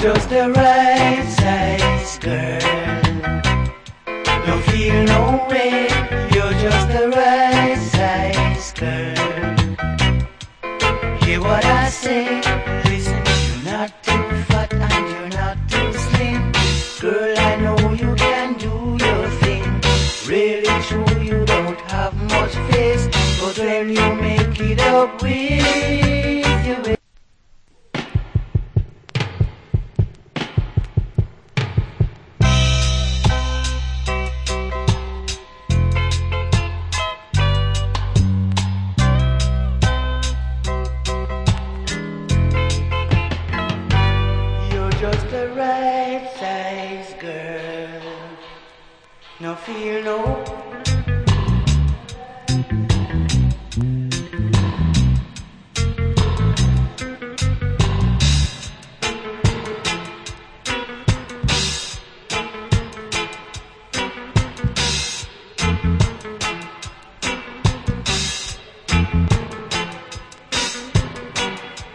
just the right size girl. Don't feel no way, you're just the right size girl. Hear what I say, listen, you're not too fat and you're not too slim. Girl, I know you can do your thing. Really true, you don't have much face, but when you make it up with your just the right size girl. No feel no